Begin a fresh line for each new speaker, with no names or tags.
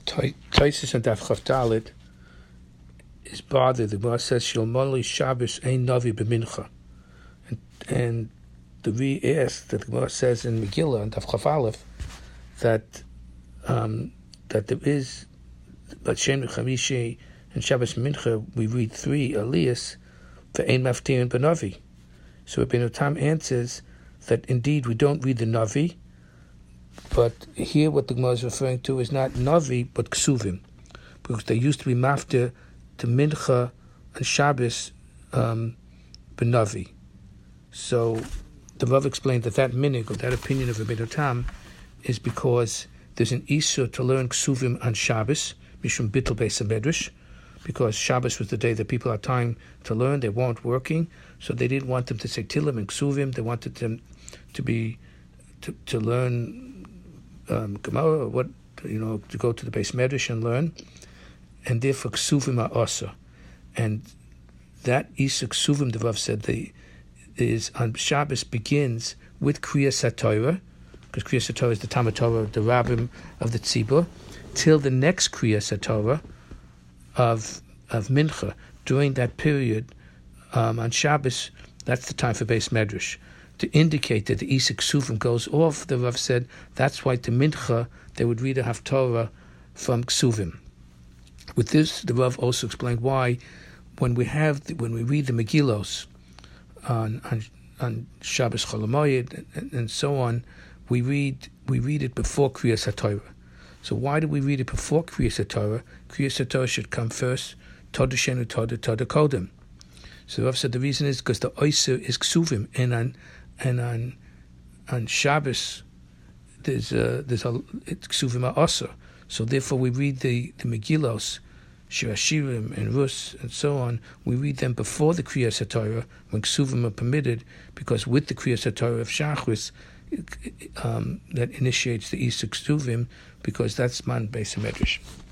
Taisus and Daf Chav Dalet is bothered. The Gemara says Shilmoli Shabbos Ein Navi B'Mincha, and the Ri asked that the Gemara says in Megillah and Daf Chav Aleph that there is, but Shem Chamishi and Shabbos Mincha we read 3 Aliyas for Ein Maftir and B'Navi. So Rabbeinu Tam answers that indeed we don't read the Navi, but here what the Gemara is referring to is not Navi but Ksuvim, because they used to be maftir to Mincha and Shabbos B'Navi. So the Rav explained that minig, or that opinion of Rabbeinu Tam, is because there's an Isur to learn Ksuvim on Shabbos, Mishum Bittul Beis HaMedrash, because Shabbos was the day that people had time to learn. They weren't working, so they didn't want them to say Tilim and Ksuvim. They wanted them to learn Gemara, or to go to the Beis Medrash and learn, and therefore Ksuvim are also. And that Isur Ksuvim, the Rav said, is on Shabbos begins with Kriyas HaTorah, because Kriyas HaTorah is the Talmud Torah, the Rabbim of the Tzibur, till the next Kriyas HaTorah of Mincha. During that period, on Shabbos, that's the time for Beis Medrash. To indicate that the Isur Ksuvim goes off, the Rav said that's why to Mincha they would read a Haftorah from Ksuvim. With this, the Rav also explained why when we read the Megillos on Shabbos Chol Hamoed and so on, we read it before Kriyas HaTorah. So why do we read it before Kriyas HaTorah? Kriyas HaTorah should come first. Todah Shenu Todah Kodem. So the Rav said the reason is because the Oiser is Ksuvim, and on Shabbos there's a Ksuvim Oser. So therefore we read the Megillos, Shir Hashirim and Rus and so on. We read them before the Kriyas HaTorah when Ksuvim are permitted, because with the Kriyas HaTorah of Shachris, that initiates the Isur Ksuvim, because that's Man Beis HaMedrash.